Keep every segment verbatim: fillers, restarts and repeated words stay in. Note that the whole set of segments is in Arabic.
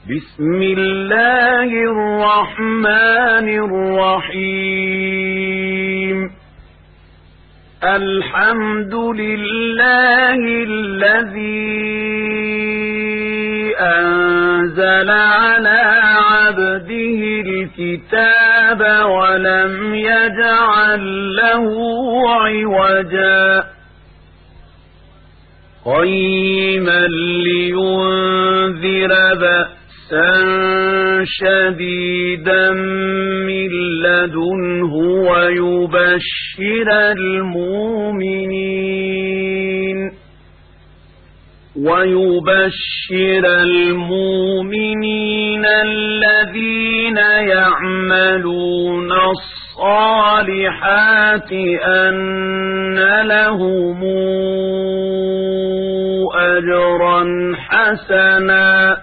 بسم الله الرحمن الرحيم الحمد لله الذي أنزل على عبده الكتاب ولم يجعل له عوجا قيما لينذر بأسا شديدا من لدنه ويبشر المؤمنين ويبشر المؤمنين الذين يعملون الصالحات أن لهم أجرا حسنا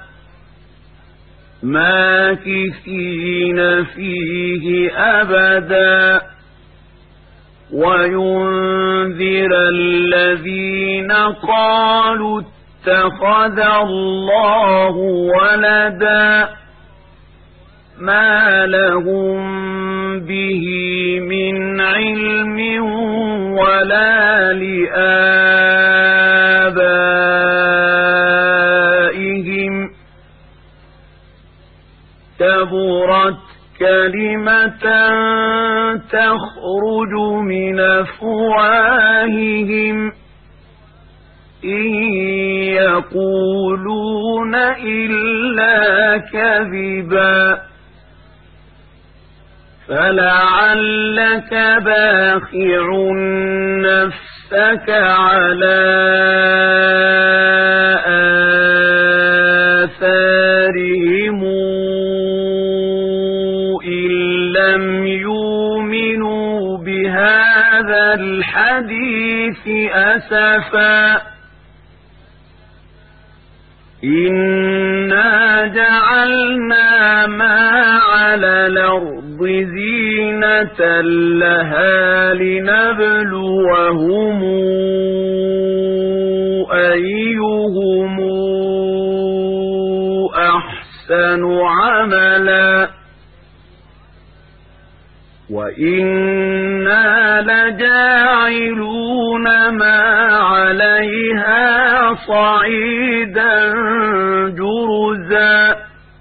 ماكثين فيه أبدا وينذر الذين قالوا اتخذ الله ولدا ما لهم به من علم ولا لآبائهم كبرت كلمة تخرج من أفواههم إن يقولون إلا كذبا فلعلك باخع نفسك على آثارهم إن لم يؤمنوا بهذا الحديث أسفا إنا جعلنا ما على الأرض زينة لها لنبلوهم أيهم أحسن عملا وإنا لجاعلون ما عليها صعيدا جرزا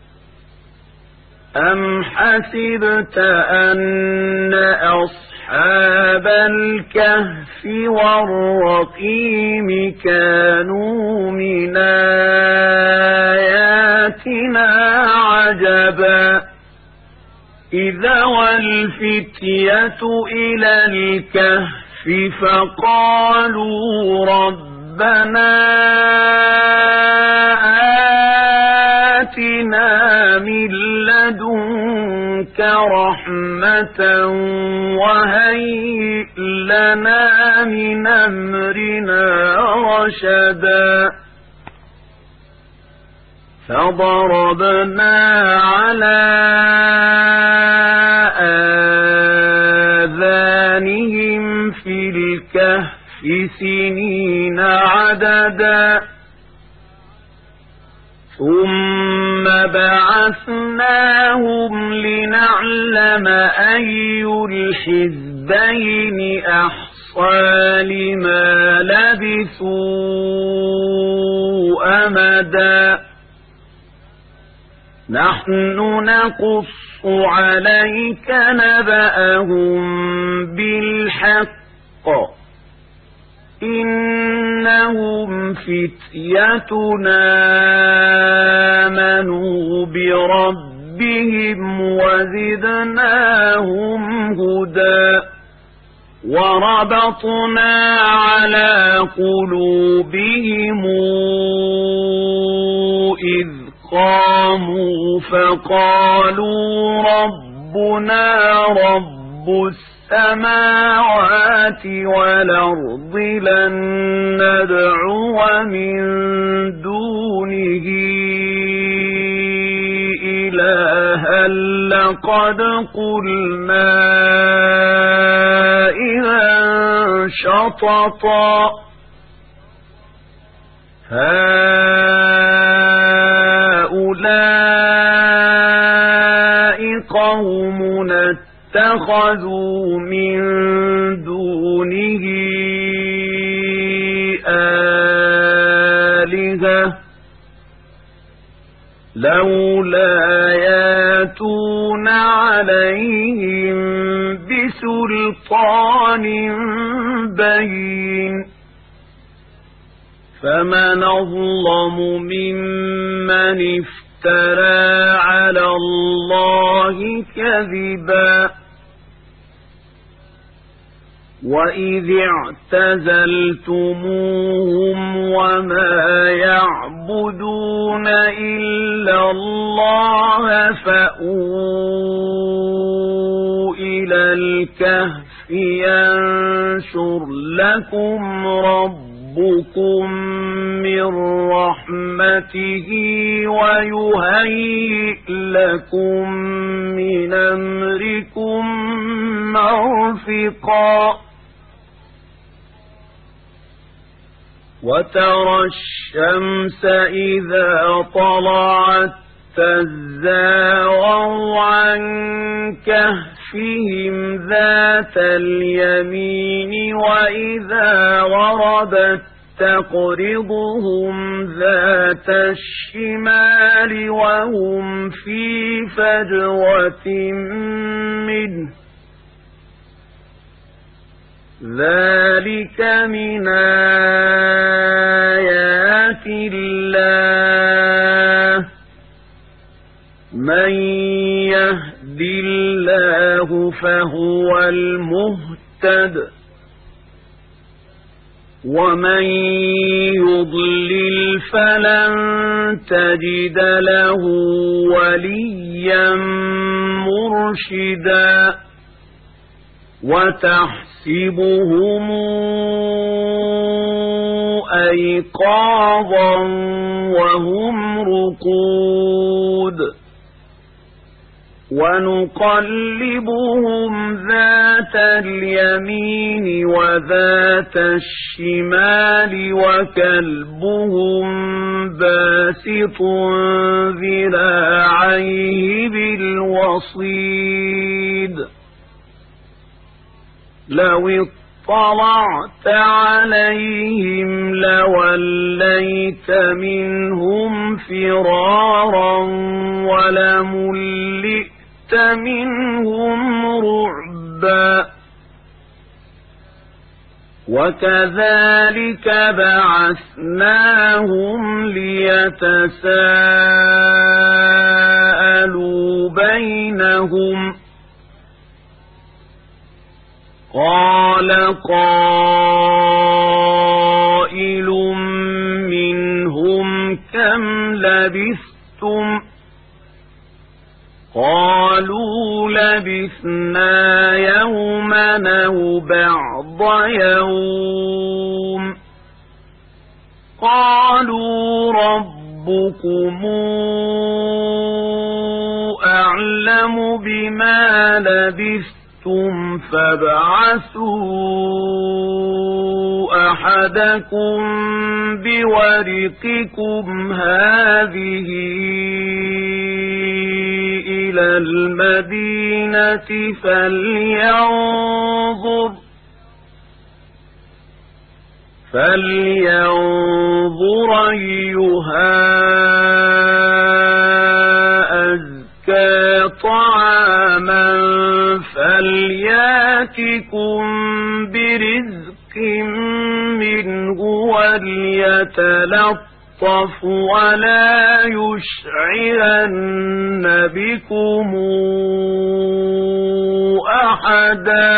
أم حسبت أن أصحاب الكهف والرقيم كانوا من آياتنا عجبا إذا والفتية إلى الكهف فقالوا ربنا آتنا من لدنك رحمة وهيئ لنا من أمرنا رشدا فضربنا على آذانهم في الكهف سنين عددا ثم بعثناهم لنعلم أي الحزبين أحصى لما لبثوا أمدا نحن نقص عليك نبأهم بالحق إنهم فتيتنا آمنوا بربهم وزدناهم هدى وربطنا على قلوبهم إذ قاموا فقالوا ربنا رب السماوات والأرض لن ندعو من دونه إلها لقد قلنا إذا شططا هؤلاء قوم اتخذوا من دونه آلهة لولا ياتون عليهم بسلطان بين فمن أظلم ممن افترى على الله كذبا وإذ اعتزلتموهم وما يعبدون إلا الله فأووا إلى الكهف ينشر لكم ربكم من رحمته ويهيئ لكم من أمركم مرفقا وترى الشمس إذا طلعت تزاور عن كهفهم ذات اليمين وإذا غربت تقرضهم ذات الشمال وهم في فجوة منه ذلك من آيات الله من يهد الله فهو المهتد ومن يضلل فلن تجد له وليا مرشدا وتحسبهم أيقاظا وهم رقود ونقلبهم ذات اليمين وذات الشمال وكلبهم باسط ذراعيه بالوصيد لو اطلعت عليهم لوليت منهم فرارا ولملئت منهم رعبا وكذلك بعثناهم ليتساءلوا بينهم قال قائل منهم كم لبثتم قالوا لبثنا يوما أو بعض يوم قالوا ربكم أعلم بما لبثتم فابعثوا أحدكم بورقكم هذه إلى المدينة فلينظر فلينظر أيها أزكى طعاما فلياتكم برزق منه وليتلطف ولا يشعرن بكم أحدا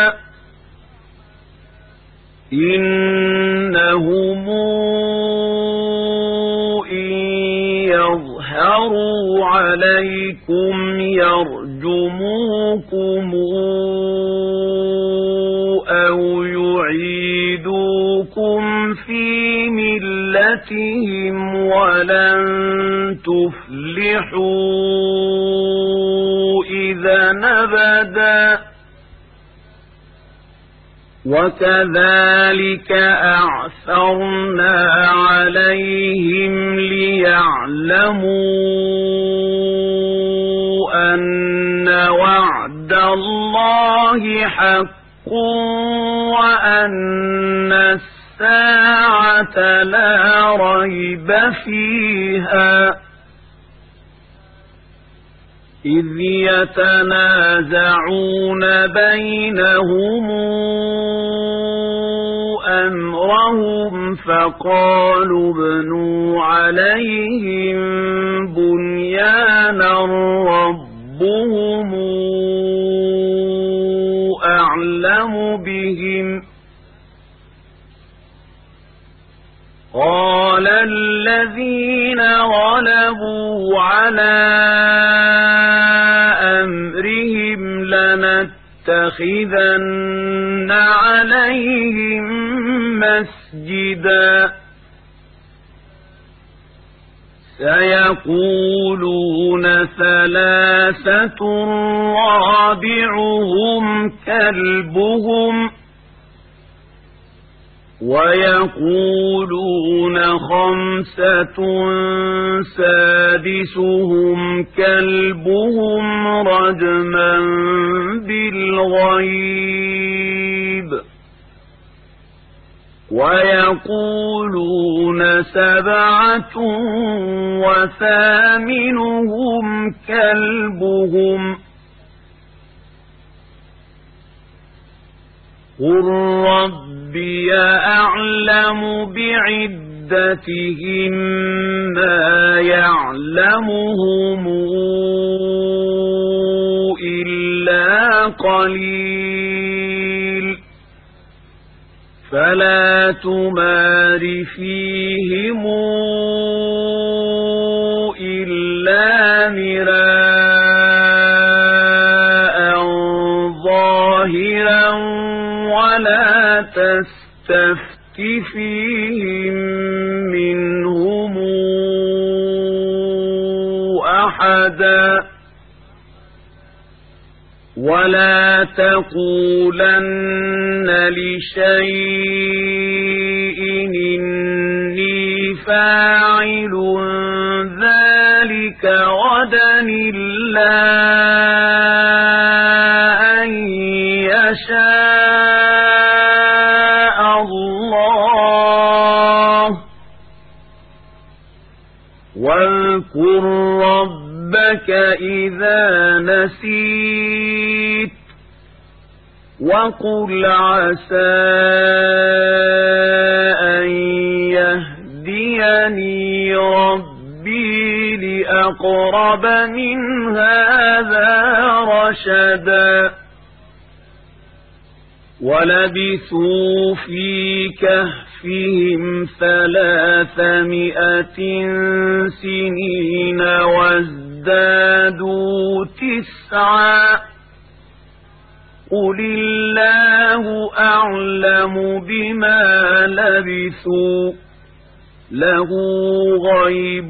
إنهم إن يظهروا عليكم يرجموكم أو يعيدوكم في ملتهم ولن تفلحوا إذا أبدا وكذلك أعثرنا أثرنا عليهم ليعلموا أن وعد الله حق وأن الساعة لا ريب فيها إذ يتنازعون بينهم أمرهم فقالوا ابنوا عليهم بنيانا ربهم أعلم بهم قال الذين غلبوا على أمرهم لنتخذن عليهم مسجدا سيقولون ثلاثة رابعهم كلبهم ويقولون خمسة سادسهم كلبهم رجما بالغيب ويقولون سبعة وثامنهم كلبهم قل ربي أعلم بعدتهم ما يعلمهم إلا قليل فلا تمار فيهم إلا مراء ظاهرا ولا تستفت فيهم منهم أحدا ولا تقولن لشيء إني فاعل ذلك غدا إلا أن يشاء الله واذكر ربك إذا نسيت وقل عسى أن يهديني ربي لأقرب من هذا رشدا ولبثوا في كهفهم ثلاثمائة سنين وازدادوا تسعا قل الله أعلم بما لبثوا له غيب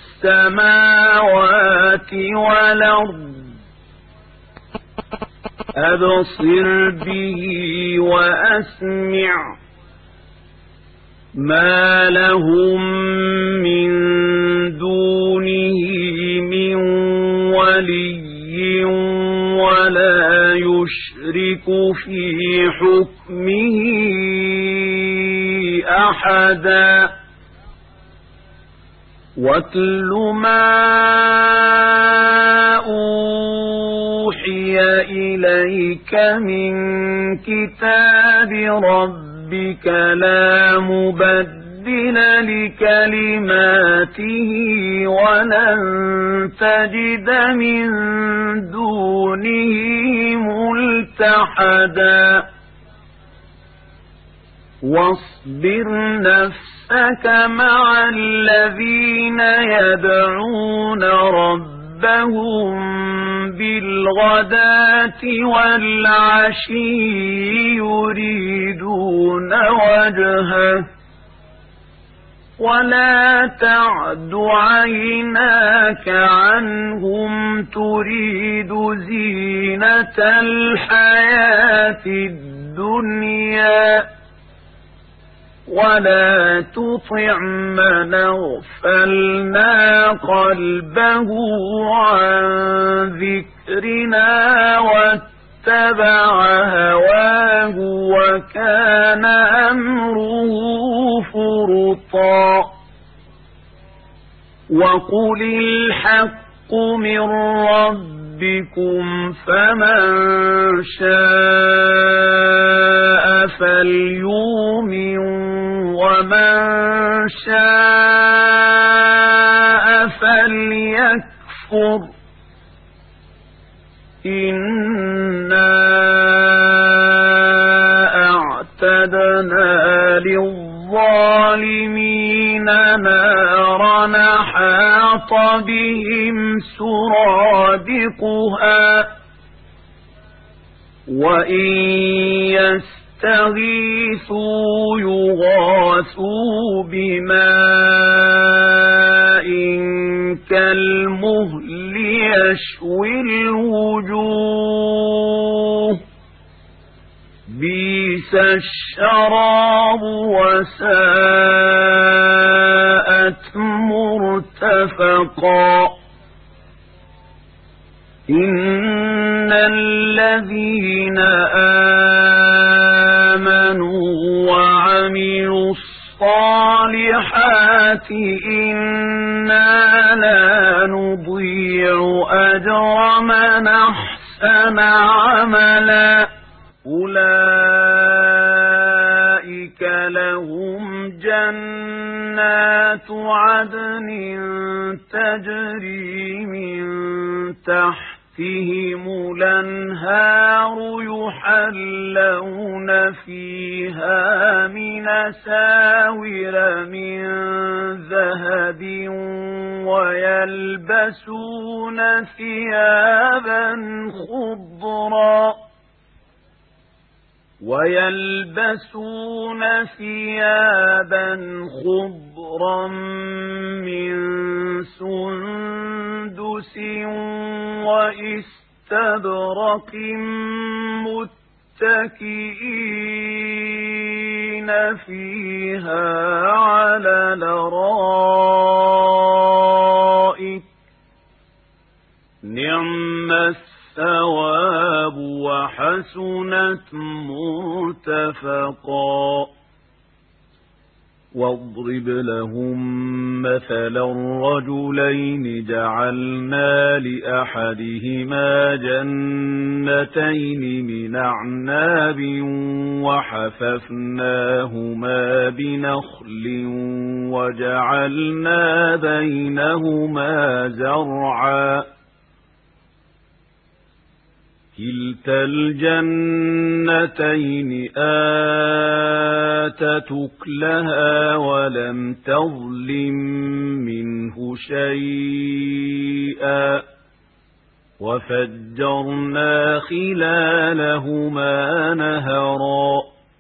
السماوات والأرض أبصر به وأسمع ما لهم من دونه من ولي ولا يشرك في حكمه أحدا واتل ما أوحي إليك من كتاب ربك لا مبدل لكلماته ولن تجد من دونه ملتحدا واصبر نفسك مع الذين يدعون ربهم بالغداة والعشي يريدون وجهه ولا تعد عيناك عنهم تريد زينة الحياة الدنيا ولا تطع من اغفلنا قلبه عن ذكرنا واتبع هواه وكان أمره فرطا وقل الحق من ربكم فمن شاء فليؤمن ومن شاء فليكفر إنا أعتدنا للظالمين نارا أحاط بهم سرادقها وإن يستغيثوا يغاثوا بماء كالمهل يشوي الوجوه بئس الشراب وساءت مرتفقا إن الذين آمنوا وعملوا الصالحات إنا لا نضيع أجر من أحسن عملا أولئك لهم جنات عدن تجري من تحتهم الأنهار يحلون فيها من أساور من ذهب ويلبسون ثيابا خضرا ويلبسون ثيابا خضرا من سندس وإستبرق متكئين فيها على الأرائك نعم الثواب وحسنت مرتفقا واضرب لهم مثلا رجلين جعلنا لأحدهما جنتين من أعناب وحففناهما بنخل وجعلنا بينهما زرعا كلتا الجنتين آتت أكلها ولم تظلم منه شيئا وفجرنا خلالهما نهرا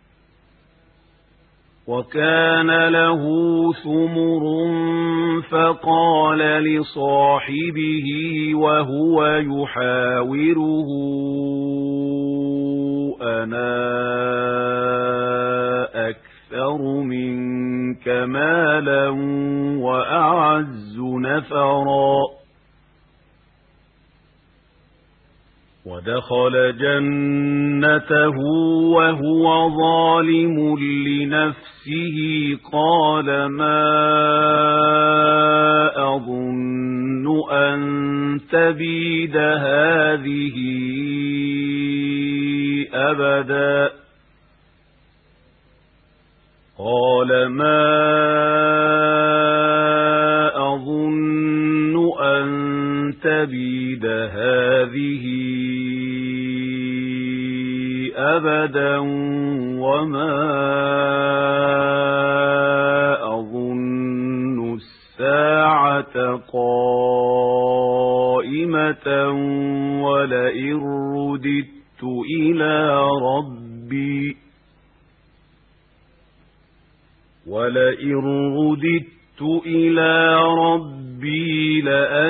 وكان له ثمر فقال لصاحبه وهو يحاوره أنا أكثر منك مالا وأعز نفرا ودخل جنته وهو ظالم لنفسه قال ما أظن أن تبيد هذه أبدا قال ما أظن أن تبيد هذه أبدا وما أظن الساعة قائمة ولئن رددت إلى ربي ولئن رددت إلى ربي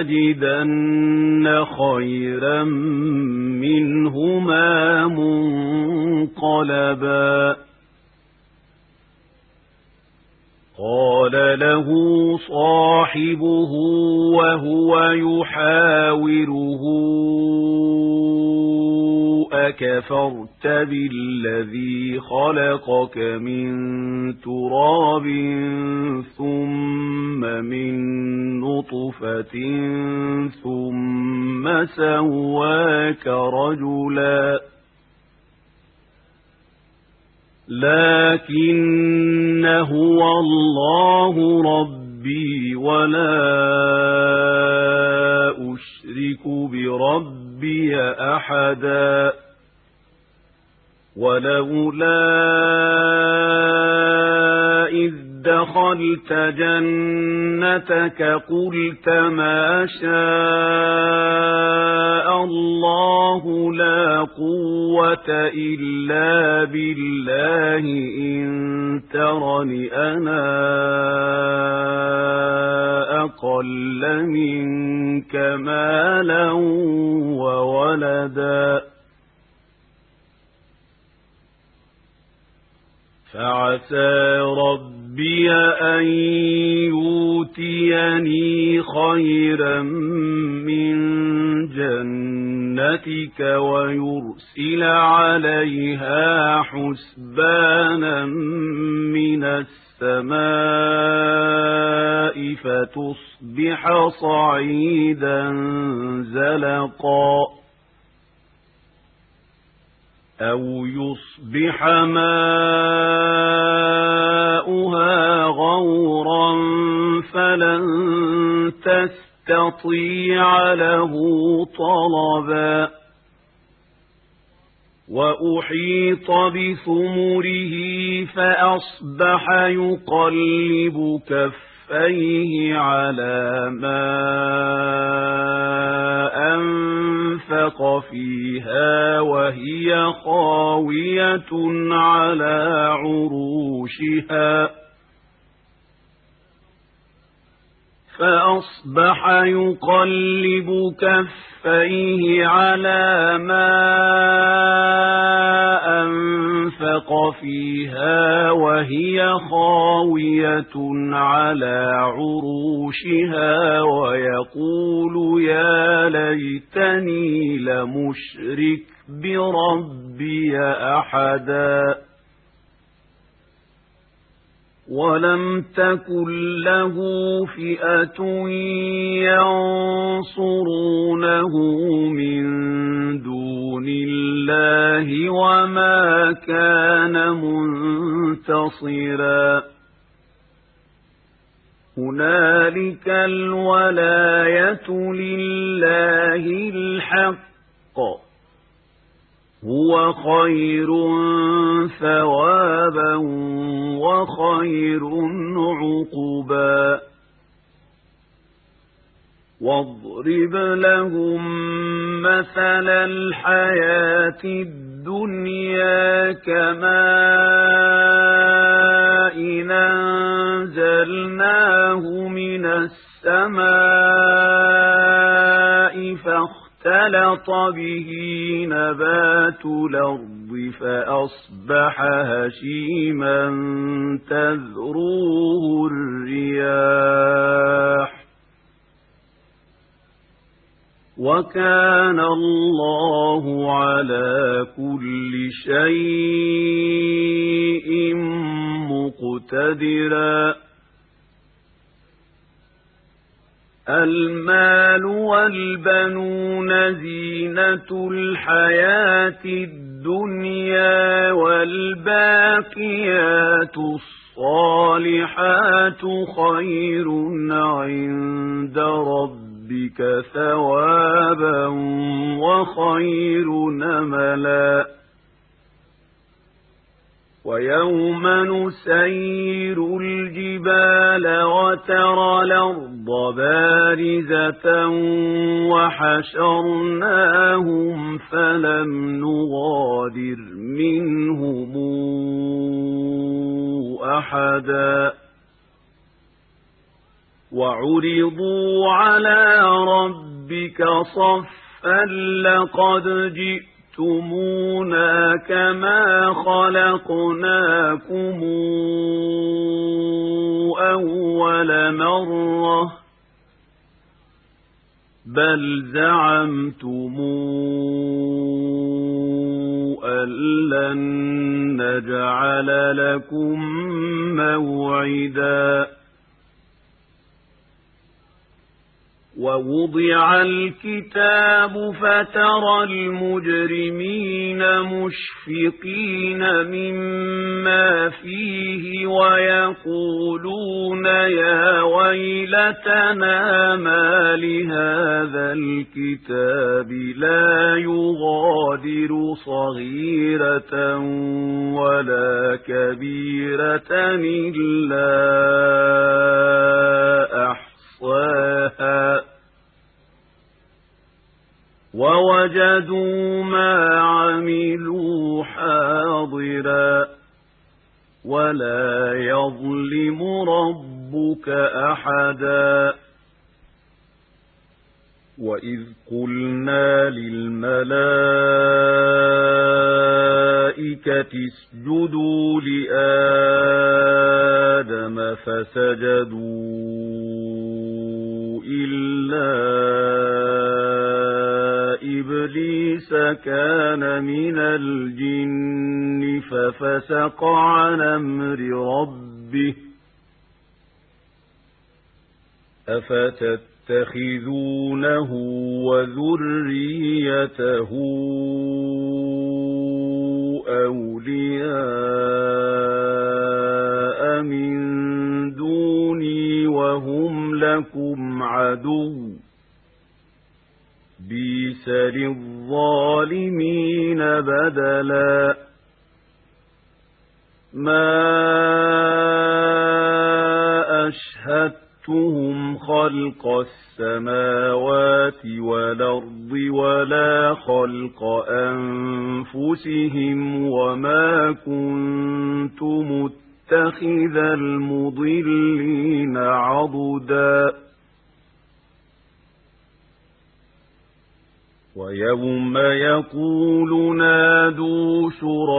لأجدن خيرا منهما منقلبا قال له صاحبه وهو يحاوره أكفرت بالذي خلقك من تراب ثم من نطفة ثم سواك رجلا لكن هو الله ربي ولا أشرك بربي أحدا ولولا إذ دخلت جنتك قلت ما شاء الله لا قوة إلا بالله إن ترني أنا أقل منك مالا وولدا فعسى ربي أن يؤتيني خيرا من جنتك ويرسل عليها حسبانا من السماء فتصبح صعيدا زلقا أو يصبح ماؤها غورا فلن تستطيع له طلبا وأحيط بثمره فأصبح يقلب كفيه على ما أنفق فيها وهي خاوية على عروشها فأصبح يقلب كفيه على ما أنفق فيها وهي خاوية على عروشها ويقول يا ليتني لمشرك بربي أحدا ولم تكن له فئة ينصرونه من دون الله وما كان منتصرا هنالك الولاية لله الحق هو خير ثوابا وخير عقبا واضرب لهم مثل الحياة الدنيا كماء أنزلناه من السماء فاختلط اختلط به نبات الأرض فأصبح هشيما تذروه الرياح وكان الله على كل شيء مقتدرا المال والبنون زينة الحياة الدنيا والباقيات الصالحات خير عند ربك ثوابا وخير نملا ويوم نسير الجبال وترى الأرض بارزة وحشرناهم فلم نغادر منهم أحدا وعرضوا على ربك صفا لقد جئت خلقتمونا كما خلقناكم أول مرة بل زعمتم أن لن نجعل لكم موعدا ووضع الكتاب فترى المجرمين مشفقين مما فيه ويقولون يا ويلتنا ما لهذا الكتاب لا يغادر صغيرة ولا كبيرة إلا أحصاها ووجدوا ما عملوا حاضرا ولا يظلم ربك أحدا وإذ قلنا للملائكة اسجدوا لآدم فسجدوا إلا إبليس كان من الجن ففسق عن أمر ربه أفتتخذونه وذريته أولياء من دوني وهم لكم عدو بئس للظالمين بدلا ما أشهدتهم خلق السماوات والأرض ولا خلق أنفسهم وما كنت متخذ المضلين عضدا ويوم يقول نادوا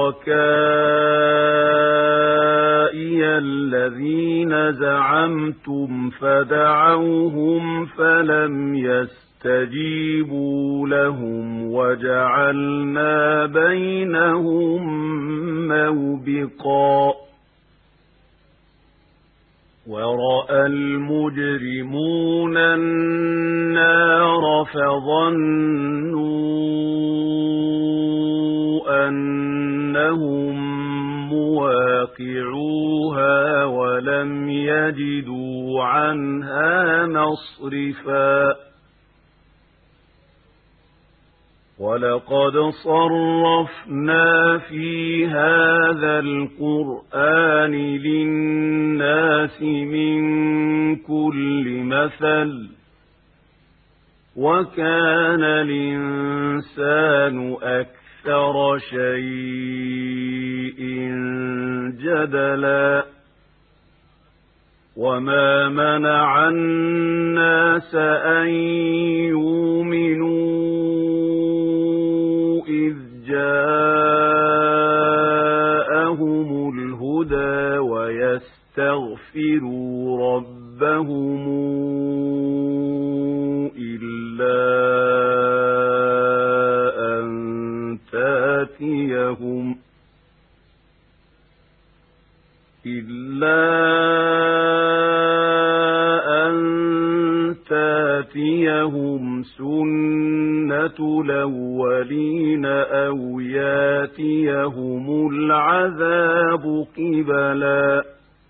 شركائي الذين زعمتم فدعوهم فلم يستجيبوا لهم وجعلنا بينهم موبقا ورأى المجرمون النار فظنوا أنهم مواقعوها ولم يجدوا عنها مصرفا ولقد صرفنا في هذا القرآن للناس من كل مثل وكان الإنسان أكثر شيء جدلا وما منع الناس أن يؤمنوا إذ جاءهم الهدى ويستغفروا ربهم إلا أن تأتيهم إلا أن تأتيهم سنة الأولين أو ياتيهم العذاب قبلا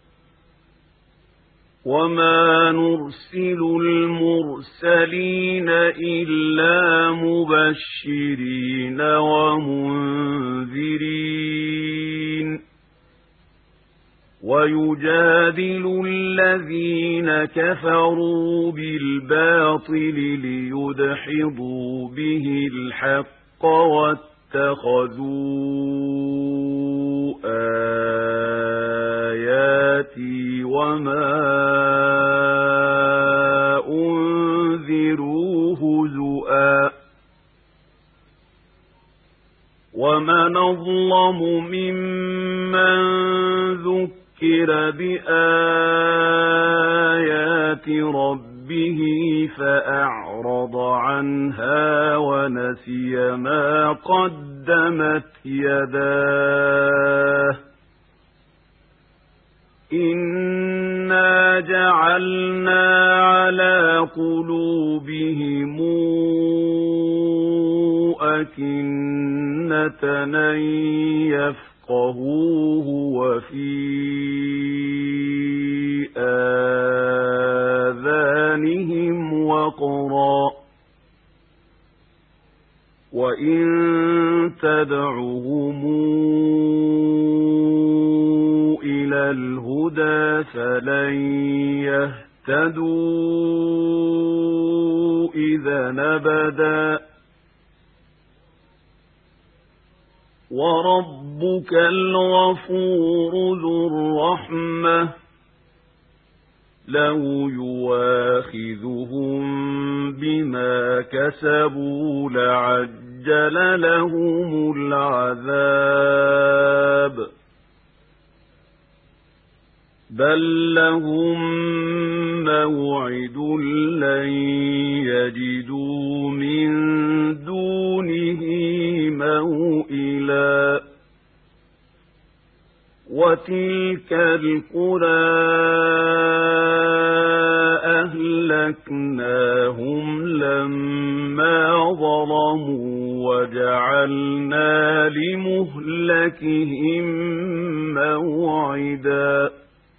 وما نرسل المرسلين إلا مبشرين ومنذرين ويجادل الذين كفروا بالباطل ليدحضوا به الحق واتخذوا آياتي وما أنذروا هزؤا ومن أظلم ممن ذكر بآيات ربه فأعرض عنها ونسي ما قدمت يداه إنا جعلنا على قلوبهم أكنة أن يفقهوه وفي آذانهم وقرا وإن تدعهم إلى الهدى فلن يهتدوا إذا أبدا وربك الغفور ذو الرحمة لو يواخذهم بما كسبوا لعجل لهم العذاب بل لهم موعد لن يجدوا من دونه موئلا وتلك القرى أهلكناهم لما ظلموا وجعلنا لمهلكهم موعدا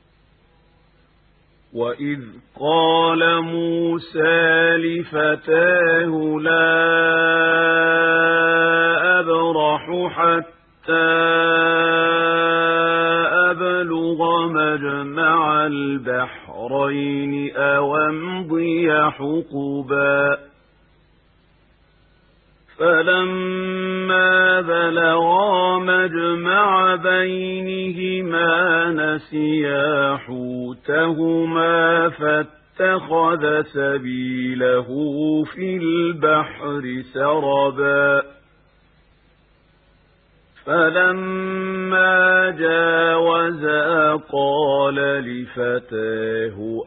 وإذ قال موسى لفتاه لا أبرح حتى أبلغ مجمع البحرين أو أمضي حقبا فلما بلغا مجمع بينهما نسيا حوتهما فاتخذ سبيله في البحر سربا فلما جاوزا قال لفتاه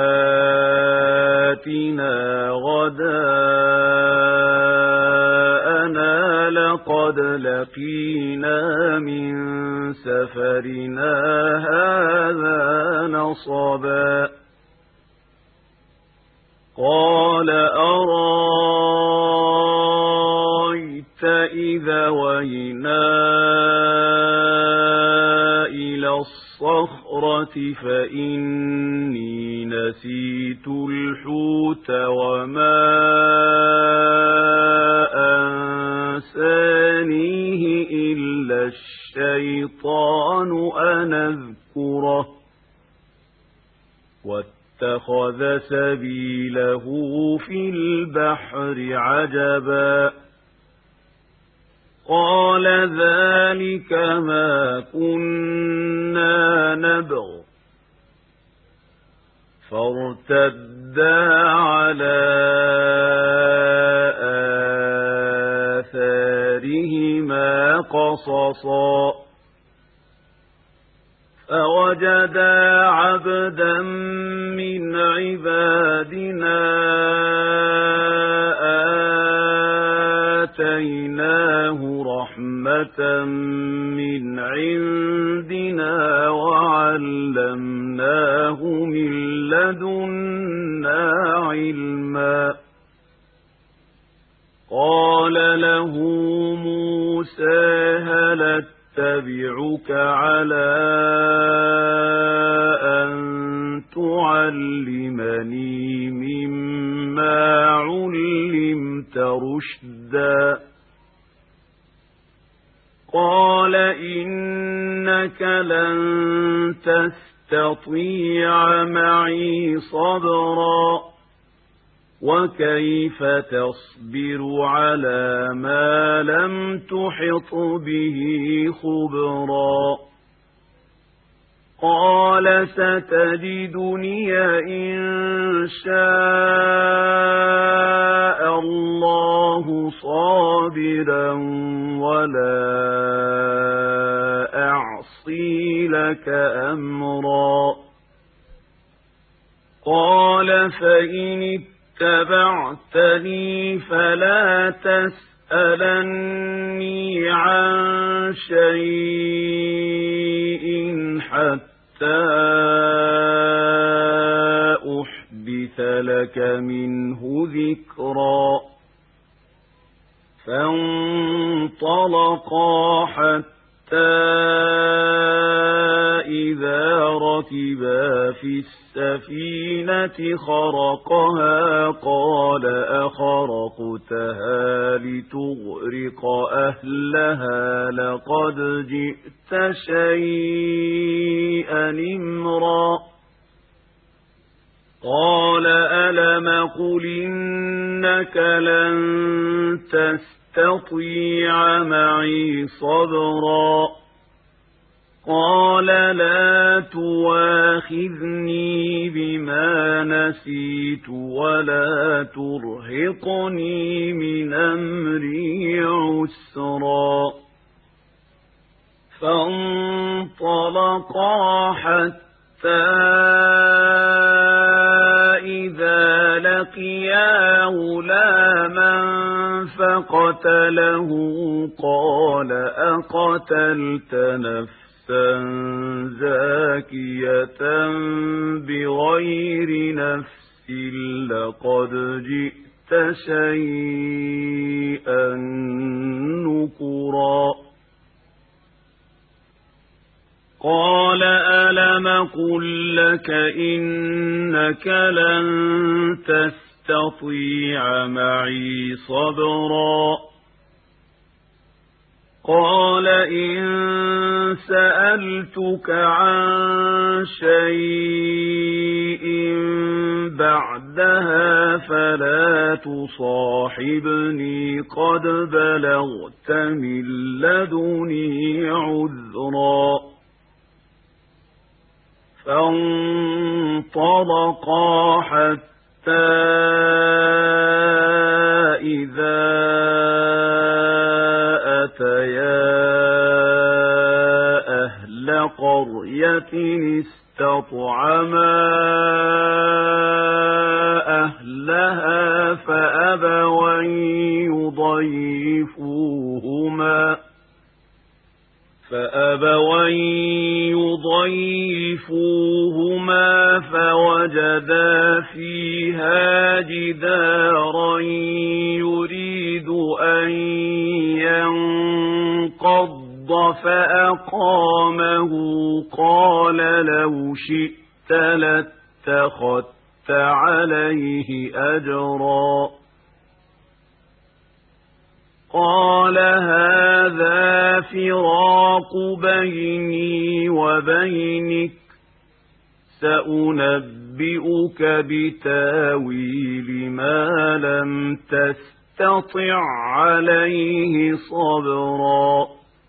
آتنا غداءنا لقد لقينا من سفرنا هذا نصبا قال أرأيت إذا وينا إلى الصخرة فإني نسيت الحوت وما أنسانيه إلا الشيطان أن أذكره واتخذ سبيله في البحر عجبا قال ذلك ما كنا نبغ فارتدا على آثارهما قصصا فوجدا عبدا من عبادنا آتيناه رحمة من عندنا وعلمناه من لدنا علما قال له موسى هل أتبعك على أن تعلمني مما علمت رشدا قال إنك لن تستطيع معي صبرا وكيف تصبر على ما لم تحط به خبرا قال ستجدني إن شاء الله صابرا ولا أعصي لك أمرا قال فإن اتبعتني فلا تسألني عن شيء حتى أحدث لك منه ذكرا فانطلقا حتى إذا ركبا في السفينة خرقها قال أخرقتها لتغرق أهلها لقد جئت شيئا إمرا قال ألم قل إنك لن تستطيع معي صبرا قال لا تواخذني بما نسيت ولا ترهقني من أمري عسرا فانطلقا حتى إذا لقيا غلاما فقتله قال أقتلت نفسا زاكية بغير نفس لقد جئت شيئا نكرا قال ألم قل لك إنك لن تستطيع معي صبرا قال إن سألتك عن شيء بعدها فلا تصاحبني قد بلغت من لدني عذرا فانطلقا حتى إذا أتيا أهل قرية استطعما أهلها فأبوا أن يضيفوهما فأبوا أن يضيفوهما فوجدا فيها جدارا يريد أن ينقض فأقامه قال لو شئت لاتخذت عليه أجرا قال هذا فراق بيني وبينك سأنبئك بتاويل ما لم تستطع عليه صبرا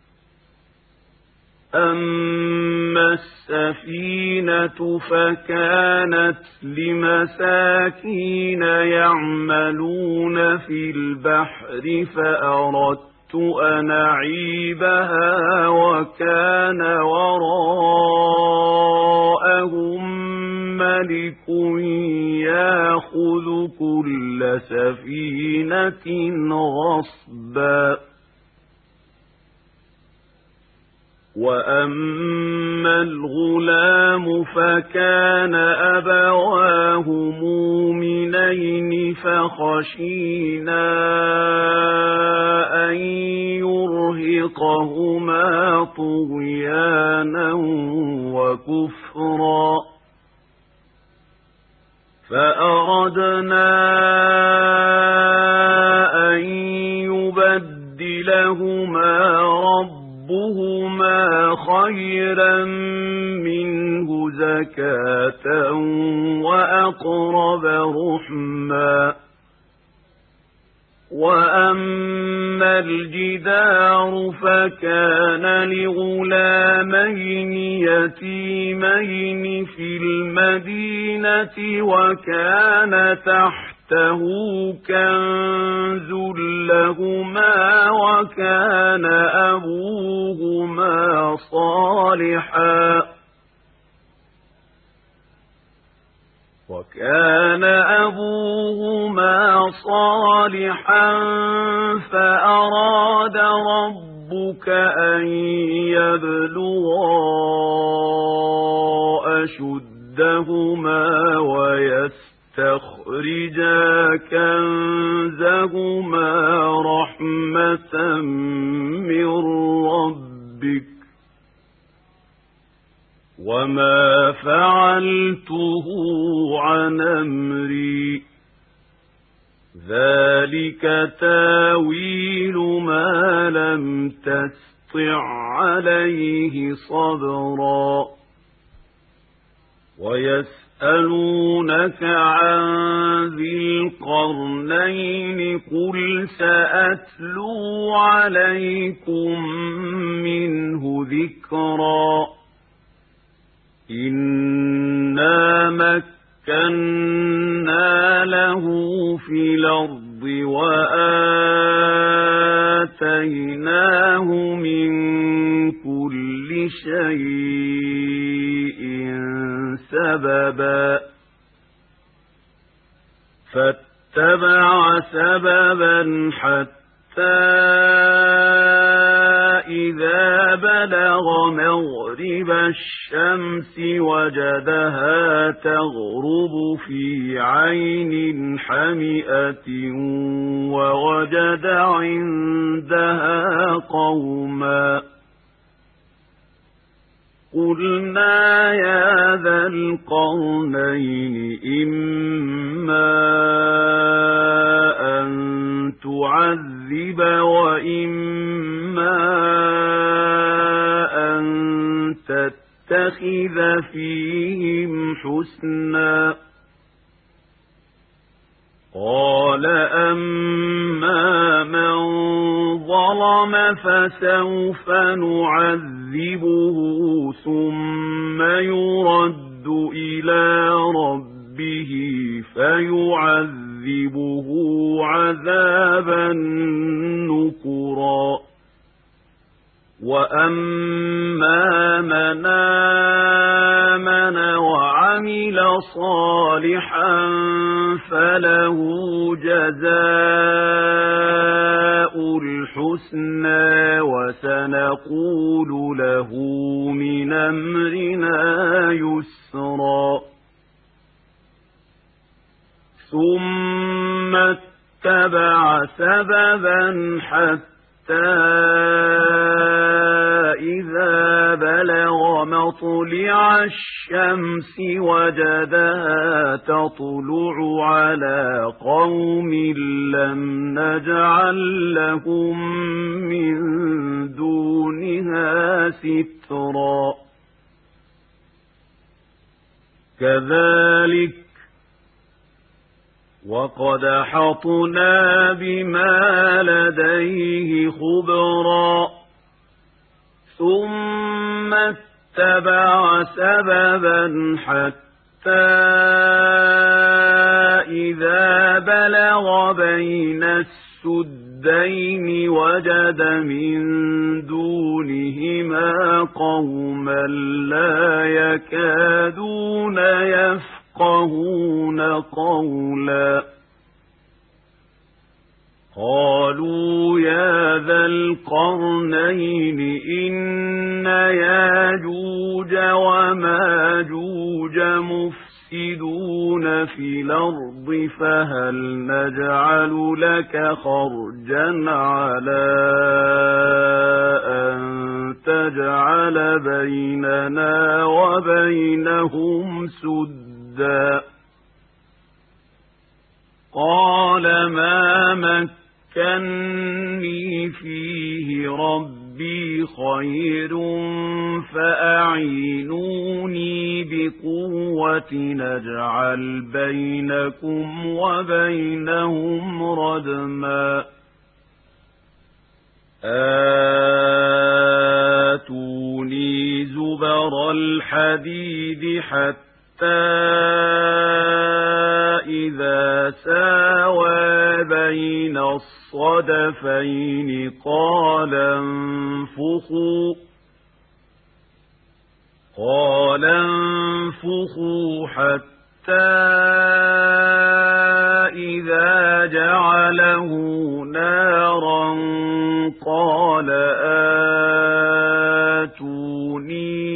أما السفينة فكانت لمساكين يعملون في البحر فأردت أن أعيبها وكان وراءهم ملك يأخذ كل سفينة غصبا وأما الغلام فكان أبواه مؤمنين فخشينا أن يرهقهما طغيانا وكفرا فأردنا أن يبدلهما ربهما خيرا منه زكاة وأقرب رحما وأما وأما الجدار فكان لغلامين يتيمين في المدينة وكان تحته كنز لهما وكان أبوهما صالحا وكان أبوهما صالحا فأراد ربك أن يبلغا أشدهما ويستخرجا كنزهما رحمة من ربك وما فعلته عن أمري ذلك تاويل ما لم تستطع عليه صبرا ويسألونك عن ذي القرنين قل سأتلو عليكم منه ذكرا إنا مكنا له في الأرض وآتيناه من كل شيء سببا فاتبع سببا حتى إذا بلغ مغرب الشمس وجدها تغرب في عين حمئة ووجد عندها قوما قلنا يا ذا القرنين إما أن تعذب وإما أن تتخذ فيهم حسنا قال أما من ظلم فسوف نعذبه ثم يرد إلى ربه فيعذبه عذابا نكرا وأما من آمن وعمل صالحا فله جزاء الحسنى وسنقول له من أمرنا يسرا ثم اتبع سببا حتى إذا بلغ مطلع الشمس وجدها تطلع على قوم لم نجعل لهم من دونها سترا كذلك وقد أحطنا بما لديه خبرا ثم اتبع سببا حتى إذا بلغ بين السدين وجد من دونهما قوما لا يكادون يفقهون قولا قالوا يا ذا القرنين إن ياجوج وماجوج مفسدون في الأرض فهل نجعل لك خرجا على أن تجعل بيننا وبينهم سدا قال ما مكني فيه ربي خير فأعينوني بقوة نجعل بينكم وبينهم ردما الحديد حتى إذا ساوى بين الصدفين قال انفخوا قال انفخوا حتى إذا جعله نارا قال آتوني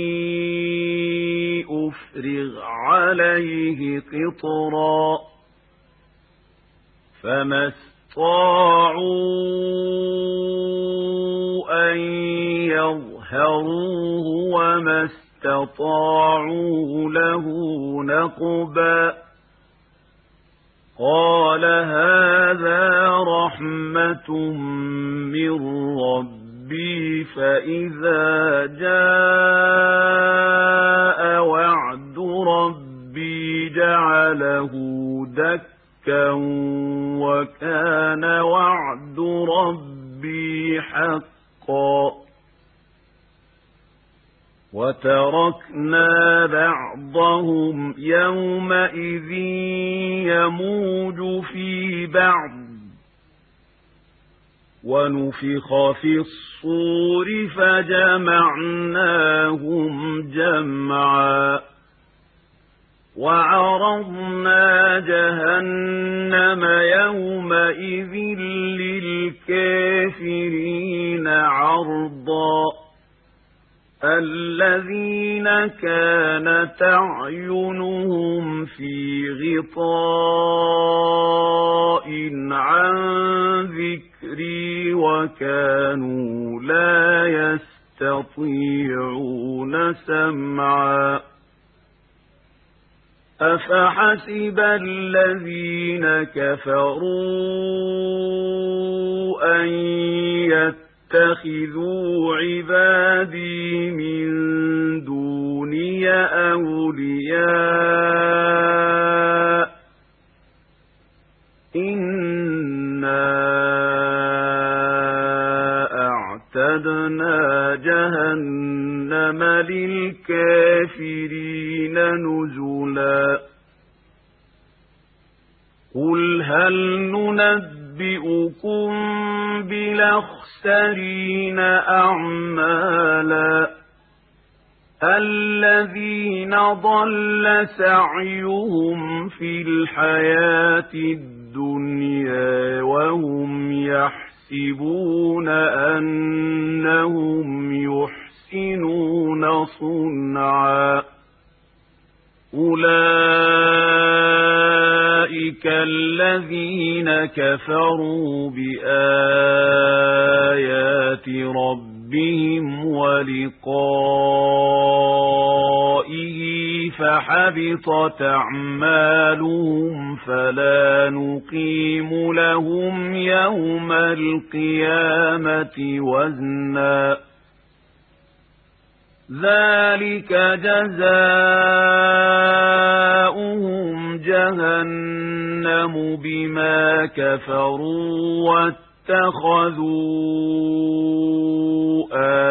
أفرغ عليه قطرا فما استطاعوا أن يظهروه وما استطاعوا له نقبا قال هذا رحمة من ربي فإذا جاء وعد ربي جعله دكا وكان وعد ربي حقا وتركنا بعضهم يومئذ يموج في بعض ونفخ في الصور فجمعناهم جمعا وعرضنا جهنم يومئذ للكافرين عرضا الذين كانت أعينهم في غطاء عن ذكري وكانوا لا يستطيعون سمعا أفحسب الذين كفروا أن يتخذوا عبادي من دوني أولياء إنا أعتدنا جهنم للكافرين نزلا قل هل ننبئكم بالأخسرين أعمالا الذين ضل سعيهم في الحياة الدنيا وهم يحسبون أنهم يحسنون صنعا أولئك الذين كفروا بآيات ربهم ولقائه فحبطت أعمالهم فلا نقيم لهم يوم القيامة وزنا ذلك جزاؤهم جهنم بما كفروا واتخذوا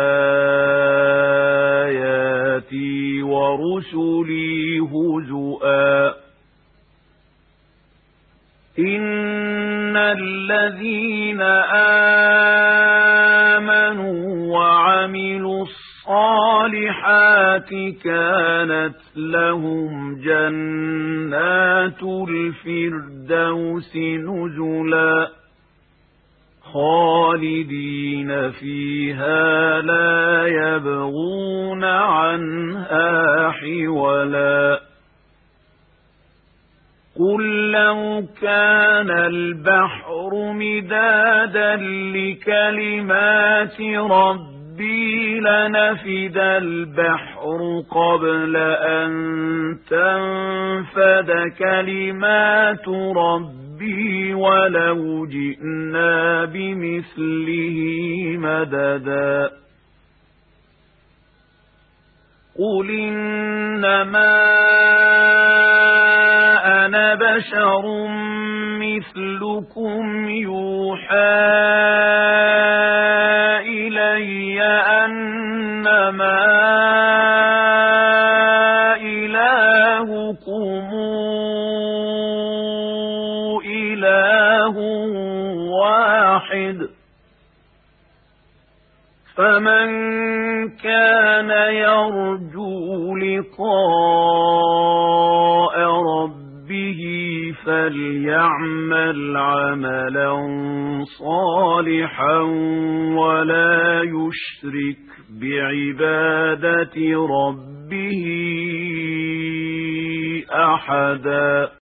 آياتي ورسلي هزؤا إن الذين آمنوا وعملوا الصالحات كانت لهم جنات الفردوس نزلا خالدين فيها لا يبغون عنها حولا قل لو كان البحر مدادا لكلمات ربي لنفد البحر قبل أن تنفد كلمات ربي ولو جئنا بمثله مددا قل إنما أنا بشر مثلكم يوحى إلي أنما أحد فمن كان يرجو لقاء ربه فليعمل عملا صالحا ولا يشرك بعبادة ربه أحدا